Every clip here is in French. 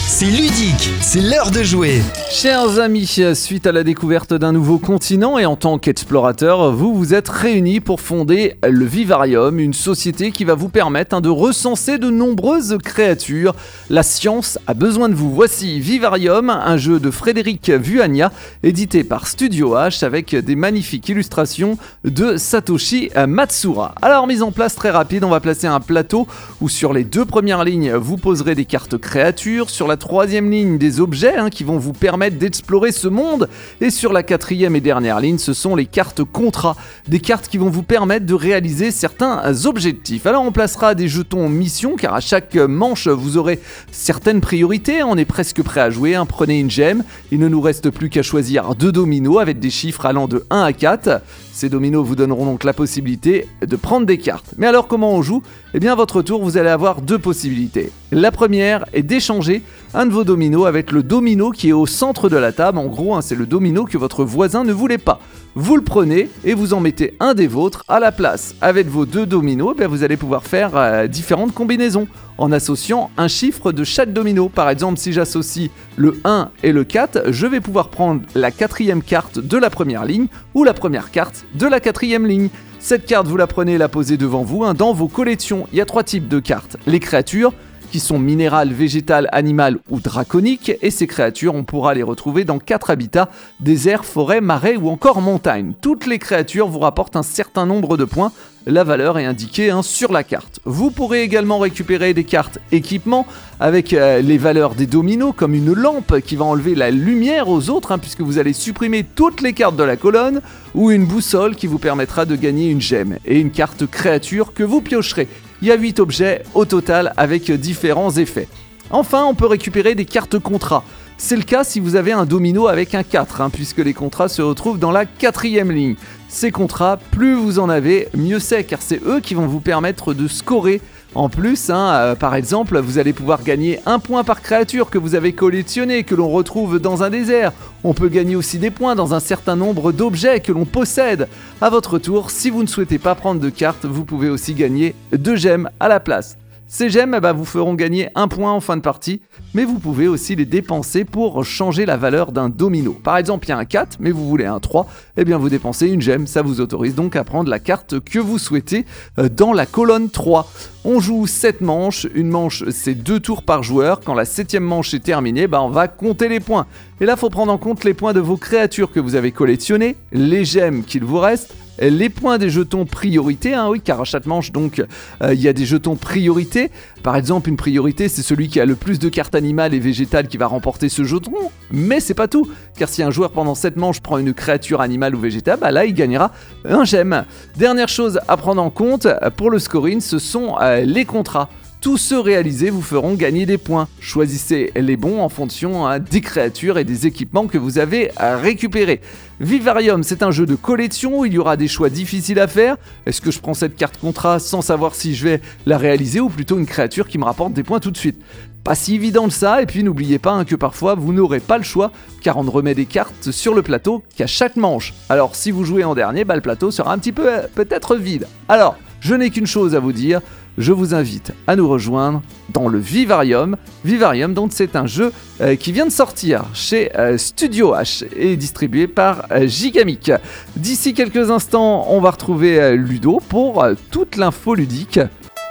C'est ludique, c'est l'heure de jouer. Chers amis, suite à la découverte d'un nouveau continent et en tant qu'explorateur, vous vous êtes réunis pour fonder le Vivarium, une société qui va vous permettre de recenser de nombreuses créatures. La science a besoin de vous. Voici Vivarium, un jeu de Frédéric Vuagna, édité par Studio H avec des magnifiques illustrations de Satoshi Matsura. Alors, mise en place très rapide, on va placer un plateau où sur les 2 premières lignes, vous poserez des cartes créatures, sur la 3e ligne des objets qui vont vous permettre d'explorer ce monde, et sur la 4e et dernière ligne ce sont les cartes contrats, des cartes qui vont vous permettre de réaliser certains objectifs. Alors on placera des jetons mission car à chaque manche vous aurez certaines priorités, on est presque prêt à jouer, prenez une gemme, il ne nous reste plus qu'à choisir 2 dominos avec des chiffres allant de 1 à 4. Ces dominos vous donneront donc la possibilité de prendre des cartes. Mais alors comment on joue ? Eh bien à votre tour vous allez avoir 2 possibilités. La première est d'échanger un de vos dominos avec le domino qui est au centre de la table. En gros, c'est le domino que votre voisin ne voulait pas. Vous le prenez et vous en mettez un des vôtres à la place. Avec vos 2 dominos, vous allez pouvoir faire différentes combinaisons en associant un chiffre de chaque domino. Par exemple, si j'associe le 1 et le 4, je vais pouvoir prendre la 4e carte de la première ligne ou la première carte de la 4e ligne. Cette carte, vous la prenez et la posez devant vous. Dans vos collections, il y a 3 types de cartes. Les créatures, qui sont minérales, végétales, animales ou draconiques, et ces créatures, on pourra les retrouver dans 4 habitats, désert, forêt, marais ou encore montagne. Toutes les créatures vous rapportent un certain nombre de points, la valeur est indiquée sur la carte. Vous pourrez également récupérer des cartes équipements avec les valeurs des dominos, comme une lampe qui va enlever la lumière aux autres, puisque vous allez supprimer toutes les cartes de la colonne, ou une boussole qui vous permettra de gagner une gemme, et une carte créature que vous piocherez. Il y a 8 objets au total avec différents effets. Enfin, on peut récupérer des cartes contrats. C'est le cas si vous avez un domino avec un 4, puisque les contrats se retrouvent dans la 4e ligne. Ces contrats, plus vous en avez, mieux c'est, car c'est eux qui vont vous permettre de scorer. En plus, par exemple, vous allez pouvoir gagner 1 point par créature que vous avez collectionné, que l'on retrouve dans un désert. On peut gagner aussi des points dans un certain nombre d'objets que l'on possède. À votre tour, si vous ne souhaitez pas prendre de cartes, vous pouvez aussi gagner 2 gemmes à la place. Ces gemmes vous feront gagner 1 point en fin de partie, mais vous pouvez aussi les dépenser pour changer la valeur d'un domino. Par exemple, il y a un 4, mais vous voulez un 3, vous dépensez une gemme, ça vous autorise donc à prendre la carte que vous souhaitez dans la colonne 3. On joue 7 manches, une manche c'est 2 tours par joueur, quand la 7e manche est terminée, on va compter les points. Et là, il faut prendre en compte les points de vos créatures que vous avez collectionnées, les gemmes qu'il vous reste, les points des jetons priorité, car à chaque manche, donc, il y a des jetons priorité. Par exemple, une priorité, c'est celui qui a le plus de cartes animales et végétales qui va remporter ce jeton. Mais c'est pas tout, car si un joueur pendant cette manche prend une créature animale ou végétale, là, il gagnera un gemme. Dernière chose à prendre en compte pour le scoring, ce sont les contrats. Tous ceux réalisés vous feront gagner des points. Choisissez les bons en fonction des créatures et des équipements que vous avez à récupérer. Vivarium, c'est un jeu de collection où il y aura des choix difficiles à faire. Est-ce que je prends cette carte contrat sans savoir si je vais la réaliser ou plutôt une créature qui me rapporte des points tout de suite ? Pas si évident que ça, et puis n'oubliez pas que parfois vous n'aurez pas le choix car on ne remet des cartes sur le plateau qu'à chaque manche. Alors si vous jouez en dernier, le plateau sera un petit peu peut-être vide. Alors, je n'ai qu'une chose à vous dire. Je vous invite à nous rejoindre dans le Vivarium. Vivarium, donc, c'est un jeu qui vient de sortir chez Studio H et distribué par Gigamic. D'ici quelques instants, on va retrouver Ludo pour toute l'info ludique.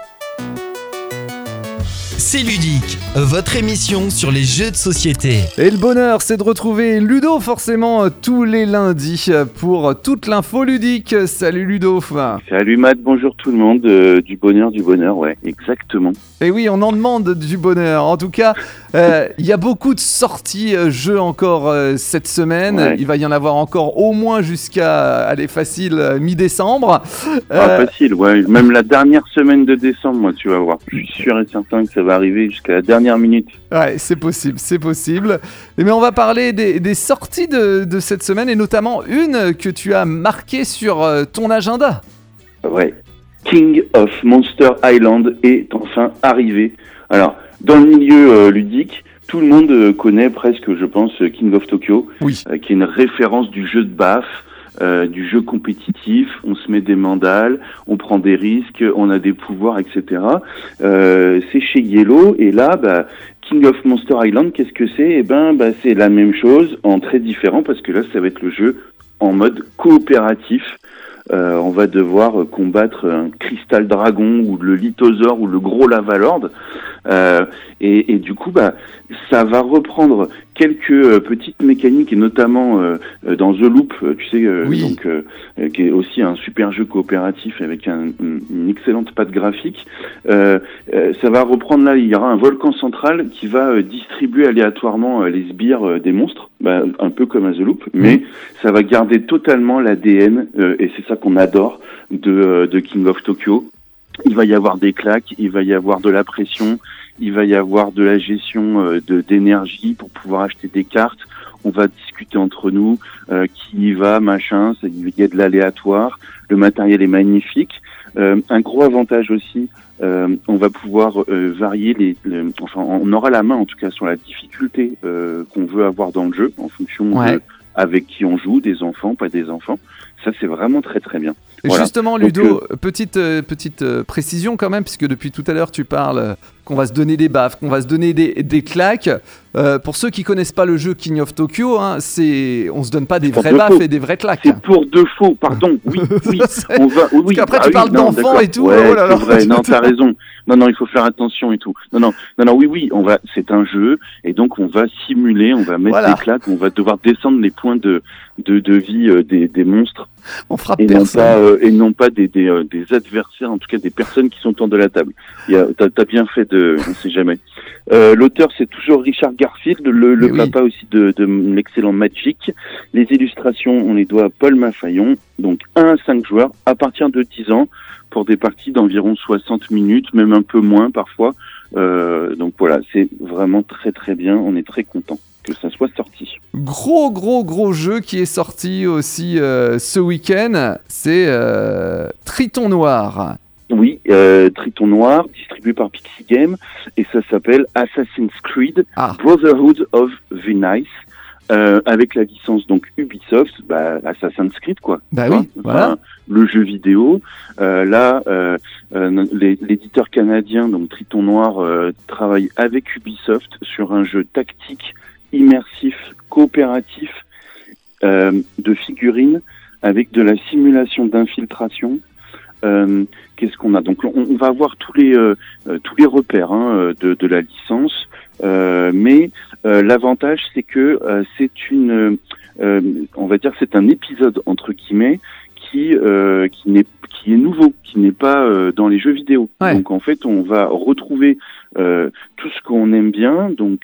C'est ludique, votre émission sur les jeux de société. Et le bonheur, c'est de retrouver Ludo forcément tous les lundis pour toute l'info ludique. Salut Ludo. Salut Matt, bonjour tout le monde. Du bonheur, ouais, exactement. Et oui, on en demande du bonheur. En tout cas, il y a beaucoup de sorties jeux encore cette semaine. Ouais. Il va y en avoir encore au moins jusqu'à, facile, mi-décembre. Facile, ouais. Même la dernière semaine de décembre, moi, tu vas voir. Je suis sûr et certain que ça va arriver jusqu'à la dernière minute. Ouais, c'est possible. Mais on va parler des sorties de cette semaine et notamment une que tu as marquée sur ton agenda. Ouais. King of Monster Island est enfin arrivé. Alors, dans le milieu ludique, tout le monde connaît presque, je pense, King of Tokyo, oui. Qui est une référence du jeu de baffe, du jeu compétitif. On se met des mandales, on prend des risques, on a des pouvoirs, etc. C'est chez Yellow, et là, King of Monster Island, qu'est-ce que c'est? Eh ben, c'est la même chose en très différent, parce que là, ça va être le jeu en mode coopératif. On va devoir combattre un Crystal Dragon ou le Lithosaure ou le gros Lavalord. Et du coup, ça va reprendre quelques petites mécaniques, et notamment dans The Loop, tu sais, Oui. qui est aussi un super jeu coopératif avec une excellente patte graphique. Ça va reprendre là, il y aura un volcan central qui va distribuer aléatoirement les sbires des monstres, un peu comme à The Loop, mais ça va garder totalement l'ADN, et c'est ça qu'on adore de King of Tokyo. Il va y avoir des claques, il va y avoir de la pression, il va y avoir de la gestion d'énergie pour pouvoir acheter des cartes. On va discuter entre nous, qui y va, machin, il y a de l'aléatoire, le matériel est magnifique. Un gros avantage aussi, on va pouvoir varier on aura la main en tout cas sur la difficulté qu'on veut avoir dans le jeu, en fonction de avec qui on joue, des enfants, pas des enfants. Ça, c'est vraiment très très bien. Voilà. Justement, Ludo, petite précision quand même, puisque depuis tout à l'heure tu parles qu'on va se donner des baffes, qu'on va se donner des claques. Pour ceux qui connaissent pas le jeu King of Tokyo, on se donne pas des vraies baffes et des vraies claques. C'est pour de faux, pardon. Oui. On va. Oui. Parce qu'après tu parles d'enfants et tout. Ouais, oh là là. C'est vrai. Non, t'as raison. Non, il faut faire attention et tout. Non. Oui. C'est un jeu, et donc on va simuler, on va mettre des claques, on va devoir descendre les points de vie des monstres. On frappe personne. Et non pas des adversaires, en tout cas des personnes qui sont autour de la table. T'as bien fait on sait jamais. L'auteur, c'est toujours Richard Garfield, le papa aussi de l'excellent Magic. Les illustrations, on les doit à Paul Maffaillon. Donc 1 à 5 joueurs à partir de 10 ans pour des parties d'environ 60 minutes, même un peu moins parfois. Donc voilà, c'est vraiment très très bien. On est très content que ça soit sorti. Gros jeu qui est sorti aussi ce week-end, c'est Triton Noir. Oui, Triton Noir, distribué par Pixie Game, et ça s'appelle Assassin's Creed Brotherhood of Venice, avec la licence donc Ubisoft, Assassin's Creed quoi. Voilà. Le jeu vidéo. L'éditeur canadien, donc Triton Noir, travaille avec Ubisoft sur un jeu tactique, immersif, coopératif, de figurines, avec de la simulation d'infiltration. Qu'est-ce qu'on a? Donc on va avoir tous les repères de la licence, mais l'avantage c'est que c'est on va dire c'est un épisode entre guillemets qui est nouveau, qui n'est pas dans les jeux vidéo. Ouais. Donc en fait on va retrouver tout ce qu'on aime bien, donc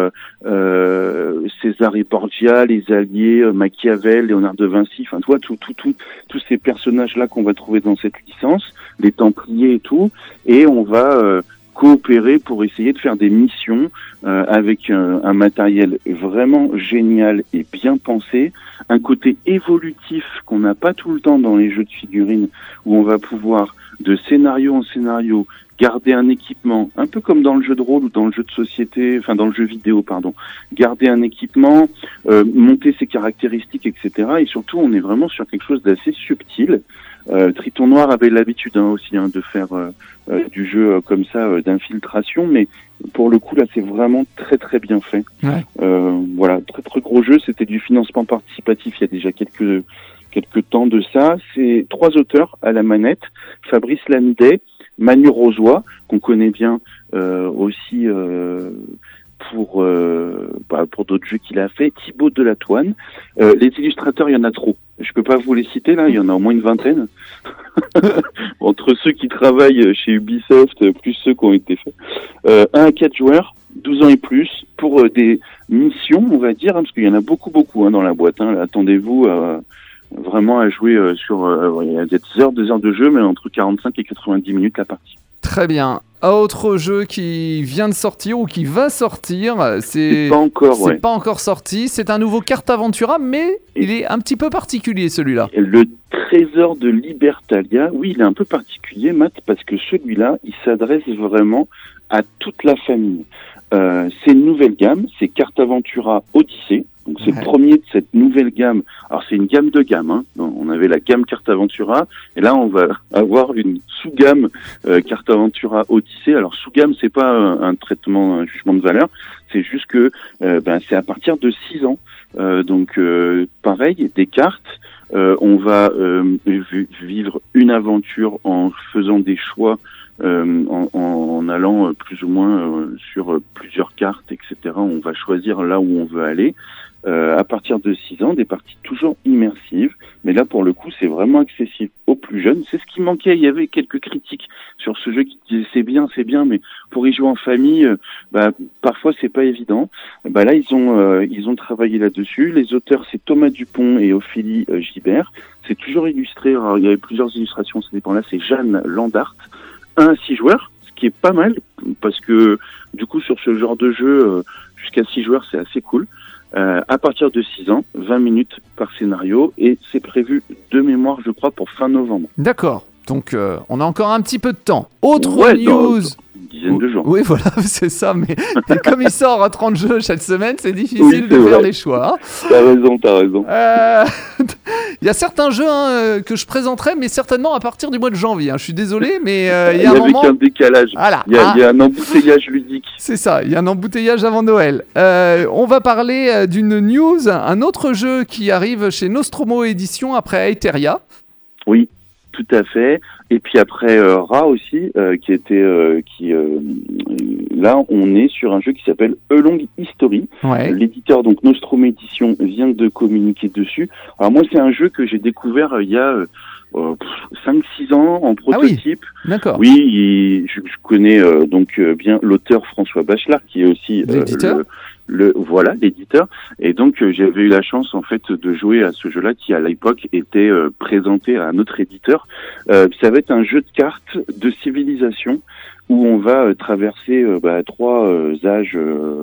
César et Borgia, les Alliés, Machiavel, Léonard de Vinci, enfin tu vois tous ces personnages là qu'on va trouver dans cette licence, les Templiers et tout, et on va coopérer pour essayer de faire des missions avec un matériel vraiment génial et bien pensé, un côté évolutif qu'on n'a pas tout le temps dans les jeux de figurines, où on va pouvoir de scénario en scénario garder un équipement, un peu comme dans le jeu de rôle ou dans le jeu de société, enfin dans le jeu vidéo, pardon, garder un équipement, monter ses caractéristiques, etc. Et surtout, on est vraiment sur quelque chose d'assez subtil. Triton Noir avait l'habitude aussi de faire du jeu comme ça, d'infiltration, mais pour le coup là c'est vraiment très très bien fait. Ouais. Voilà, très très gros jeu, c'était du financement participatif il y a déjà quelques temps de ça. C'est 3 auteurs à la manette, Fabrice Lanidet, Manu Rozoy, qu'on connaît bien aussi pour d'autres jeux qu'il a fait, Thibaut Delatoine. Les illustrateurs, il y en a trop. Je peux pas vous les citer là, il y en a au moins une vingtaine. Entre ceux qui travaillent chez Ubisoft, plus ceux qui ont été faits. 1 à 4 joueurs, 12 ans et plus, pour des missions, on va dire, parce qu'il y en a beaucoup dans la boîte. Attendez-vous vraiment à jouer il y a des heures de jeu, mais entre 45 et 90 minutes la partie. Très bien. Autre jeu qui vient de sortir ou qui va sortir, c'est pas encore sorti. C'est un nouveau Carte Aventura, mais il est un petit peu particulier celui-là. Le Trésor de Libertalia, oui, il est un peu particulier, Matt, parce que celui-là, il s'adresse vraiment à toute la famille. c'est une nouvelle gamme, c'est Cartaventura Odyssey. Donc c'est le premier de cette nouvelle gamme. Alors c'est une gamme de gamme. Hein. On avait la gamme Cartaventura et là on va avoir une sous-gamme Cartaventura Odyssey. Alors sous-gamme c'est pas un traitement, un jugement de valeur, c'est juste que c'est à partir de 6 ans. Donc pareil, des cartes. On va vivre une aventure en faisant des choix. En allant plus ou moins sur plusieurs cartes, etc. On va choisir là où on veut aller. À partir de 6 ans, des parties toujours immersives, mais là pour le coup c'est vraiment accessible aux plus jeunes. C'est ce qui manquait, il y avait quelques critiques sur ce jeu qui disaient c'est bien, mais pour y jouer en famille, parfois c'est pas évident. Là ils ont travaillé là-dessus. Les auteurs c'est Thomas Dupont et Ophélie Gibert. C'est toujours illustré, alors, il y avait plusieurs illustrations, ça dépend là, c'est Jeanne Landart. 1 à 6 joueurs, ce qui est pas mal, parce que du coup sur ce genre de jeu, jusqu'à 6 joueurs c'est assez cool. À partir de 6 ans, 20 minutes par scénario, et c'est prévu de mémoire je crois pour fin novembre. D'accord, donc on a encore un petit peu de temps. Autre news. Une dizaine de jours. Oui, voilà, c'est ça, mais comme il sort à 30 jeux chaque semaine, c'est difficile de faire les choix. Hein. T'as raison. Il y a certains jeux que je présenterai, mais certainement à partir du mois de janvier. Hein. Je suis désolé, mais il y a un moment... Avec un décalage. Voilà. Il y a un embouteillage ludique. C'est ça, il y a un embouteillage avant Noël. On va parler d'une news, un autre jeu qui arrive chez Nostromo Édition après Aetheria. Oui. Tout à fait. Et puis après Ra aussi, là on est sur un jeu qui s'appelle A Long History. Ouais. L'éditeur donc Nostromo Édition vient de communiquer dessus. Alors moi c'est un jeu que j'ai découvert il y a 5-6 ans en prototype. Ah oui, d'accord. Oui, je connais bien l'auteur François Bachelard qui est aussi l'éditeur. L'éditeur. Et donc j'avais eu la chance en fait de jouer à ce jeu-là qui à l'époque était présenté à un autre éditeur. Ça va être un jeu de cartes de civilisation où on va traverser 3 âges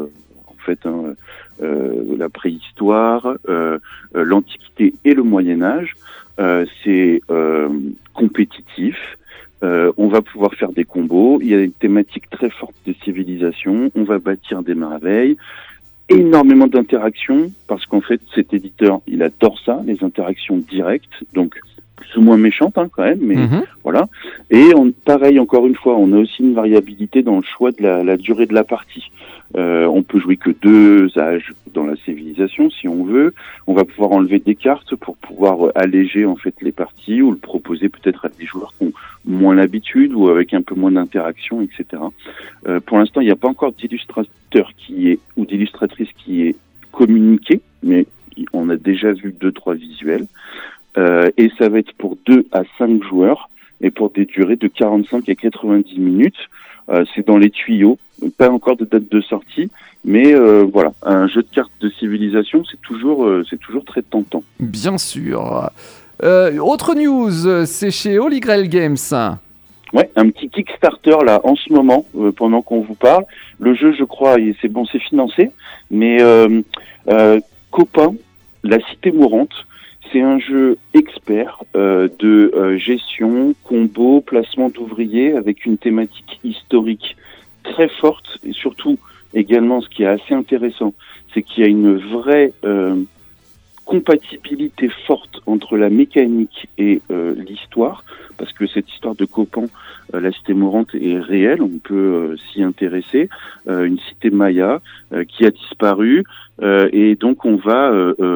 la préhistoire, l'Antiquité et le Moyen Âge. C'est compétitif. On va pouvoir faire des combos. Il y a une thématique très forte de civilisation. On va bâtir des merveilles. Énormément d'interactions parce qu'en fait cet éditeur il adore ça, les interactions directes, donc plus ou moins méchantes quand même, mais voilà. Et pareil encore une fois, on a aussi une variabilité dans le choix de la durée de la partie. On peut jouer que 2 âges dans la civilisation si on veut. On va pouvoir enlever des cartes pour pouvoir alléger en fait les parties ou le proposer peut-être à des joueurs qui ont moins l'habitude ou avec un peu moins d'interaction, etc. Pour l'instant, il n'y a pas encore d'illustrateur ou d'illustratrice qui est communiqué, mais on a déjà vu 2-3 visuels. Et ça va être pour 2 à 5 joueurs et pour des durées de 45 à 90 minutes. C'est dans les tuyaux, pas encore de date de sortie, mais voilà, un jeu de cartes de civilisation, c'est toujours très tentant. Bien sûr. Autre news, c'est chez Holy Grail Games. Ouais, un petit Kickstarter là en ce moment, pendant qu'on vous parle. Le jeu, je crois, c'est financé, mais Copain, la cité mourante. C'est un jeu expert de gestion, combo, placement d'ouvriers avec une thématique historique très forte et surtout également ce qui est assez intéressant, c'est qu'il y a une vraie compatibilité forte entre la mécanique et l'histoire, parce que cette histoire de Copan, la cité mourante est réelle, on peut s'y intéresser, une cité maya qui a disparu et donc on va...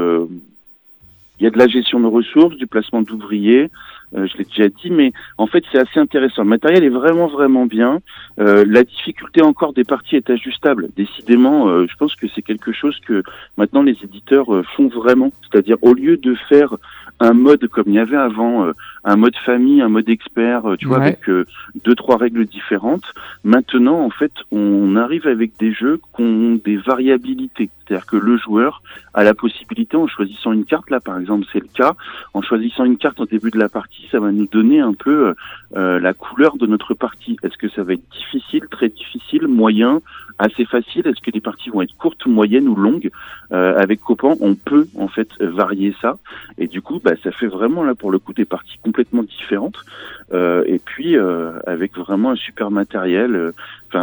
il y a de la gestion de ressources, du placement d'ouvriers, je l'ai déjà dit, mais en fait c'est assez intéressant. Le matériel est vraiment vraiment bien. La difficulté encore des parties est ajustable. Décidément, je pense que c'est quelque chose que maintenant les éditeurs font vraiment. C'est-à-dire au lieu de faire un mode comme il y avait avant, un mode famille, un mode expert, tu vois, avec 2-3 règles différentes. Maintenant, en fait, on arrive avec des jeux qui ont des variabilités. C'est-à-dire que le joueur a la possibilité, en choisissant une carte, là par exemple c'est le cas, en choisissant une carte au début de la partie, ça va nous donner un peu la couleur de notre partie. Est-ce que ça va être difficile, très difficile, moyen, assez facile? Est-ce que les parties vont être courtes, moyennes ou longues? Avec Copan, on peut en fait varier ça, et du coup, ça fait vraiment là pour le coup des parties complètement différentes. Et puis avec vraiment un super matériel.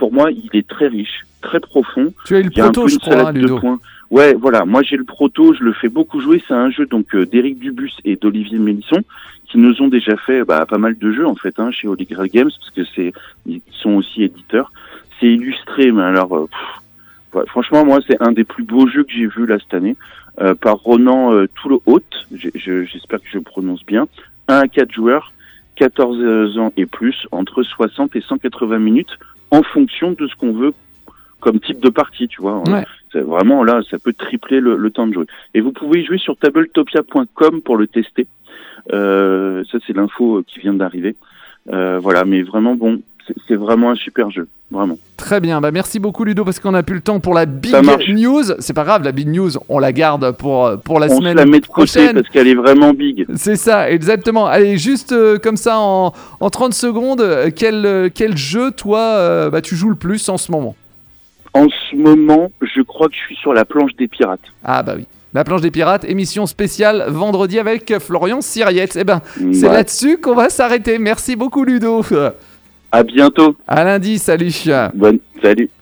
pour moi, il est très riche, très profond. Tu as eu le Il y a un proto, peu je une crois, salade de Ludo. points. Ouais, voilà. Moi, j'ai le proto, je le fais beaucoup jouer. C'est un jeu donc d'Éric Dubus et d'Olivier Mélisson qui nous ont déjà fait pas mal de jeux en fait chez Holy Grail Games parce que ils sont aussi éditeurs. C'est illustré, mais alors ouais, franchement, moi, c'est un des plus beaux jeux que j'ai vu là cette année par Ronan Toulehaut. J'espère que je prononce bien. 1 à 4 joueurs, 14 ans et plus, entre 60 et 180 minutes, en fonction de ce qu'on veut comme type de partie, tu vois. Ouais. C'est vraiment là, ça peut tripler le temps de jouer. Et vous pouvez y jouer sur tabletopia.com pour le tester. Ça, c'est l'info qui vient d'arriver. Voilà, mais vraiment bon, c'est vraiment un super jeu, vraiment. Très bien, merci beaucoup Ludo parce qu'on n'a plus le temps pour la big news. C'est pas grave, la big news, on la garde pour la on semaine se la met de prochaine. côté parce qu'elle est vraiment big. C'est ça, exactement. Allez, juste comme ça en 30 secondes, quel jeu toi tu joues le plus en ce moment? En ce moment, je crois que je suis sur la planche des pirates. Ah bah oui. La planche des pirates, émission spéciale vendredi avec Florian Siriette. C'est là-dessus qu'on va s'arrêter. Merci beaucoup Ludo. À bientôt. À lundi, salut. Salut.